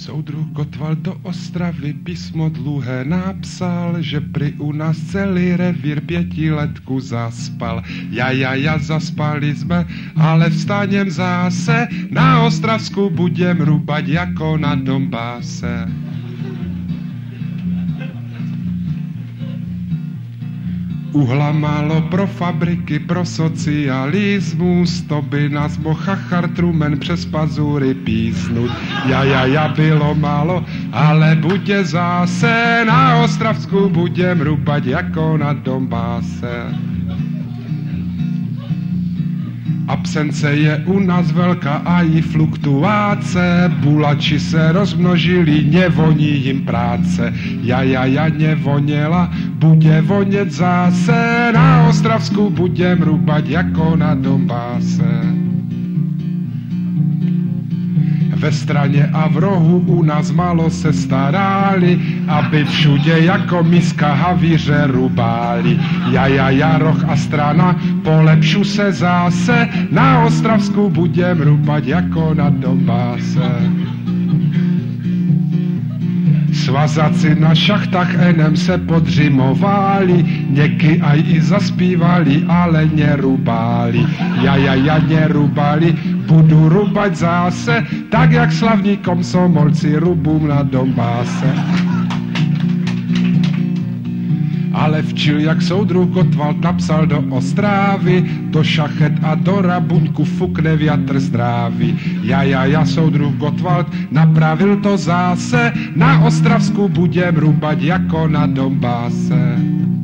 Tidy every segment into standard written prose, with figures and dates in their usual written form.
Soudruh Gottwald do Ostravy písmo dluhé napsal, že pri u nás celý revír 5letku zaspal. Ja, zaspali sme, ale vstanem zase, na Ostravsku budem rúbať jako na Donbase. Uhla málo pro fabriky, pro socialismus, to by nás mohl Chachar Truman přes pazury písnut. Ja, bylo málo, ale bude zase, na Ostravsku budem rúbať jako na Donbase. Absence je u nás velká a i fluktuáce, bulači se rozmnožili, nevoní jim práce. Ja nevoněla, bude vonět zase, na Ostravsku budem rúbať jako na Donbase. Ve straně a v rohu u nás málo se starali, aby všude jako miska havíře rubáli. Ja, roh a strana, polepšu se zase, na Ostravsku budem rúbať jako na Donbase. Svazáci na šachtách enem se podřimovali, něky aj i zaspívali, ale nerubáli. Ja nerubáli, budu rúbať zase, tak jak slavní komsomolci rubům na Donbase. Ale včil, jak soudruh Gottwald napsal do Ostrávy, do šachet a do Rabuňku fukne viatr zdrávy. Ja, soudruh Gottwald napravil to zase, na Ostravsku budem rúbať jako na Donbase.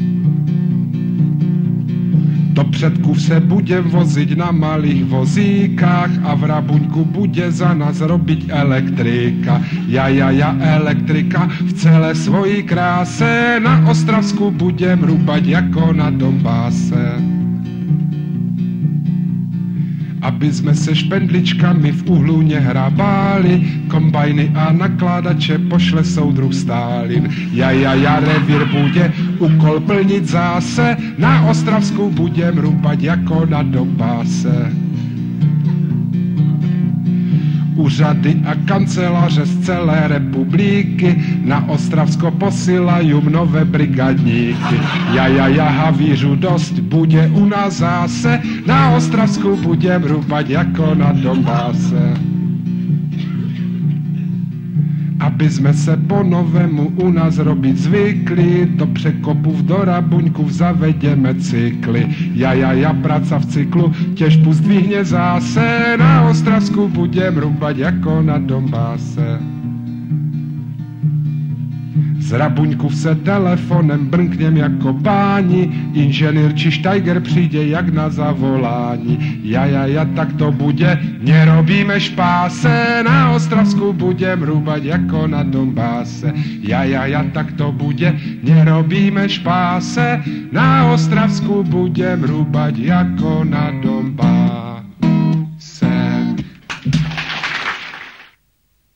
Do předkův se budem voziť na malých vozíkách a v Rabuňku bude za nás robiť elektrika. Ja, elektrika v celé svojí kráse, na Ostravsku budem rúbať jako na Donbase. Aby sme se špendličkami v uhlu nehrabáli, kombajny a nakládače pošle soudruh Stalin. Ja, revír bude úkol plniť zase, na Ostravsku budem rúbať jako na Donbase. Úřady a kanceláře z celé republiky na Ostravsko posílajú nové brigadníky. Ja, havířu dost, bude u nás zase, na Ostravsku budem rúbať jako na Donbase. Aby sme se po novému u nás robiť zvykli, do překopů do Rabuňku zavedeme cykly. Ja, práca v cyklu, těžbu zdvihne zase, na Ostravsku budem rúbať jako na Donbase. Z Rabuňku se telefonem brnknem jako páni, inženýr či štajger přijde jak na zavolání. Ja, tak to bude, nerobíme špáse, na Ostravsku budem rúbať jako na Donbase. Ja, tak to bude, nerobíme špáse, na Ostravsku budem rúbať jako na Donbase.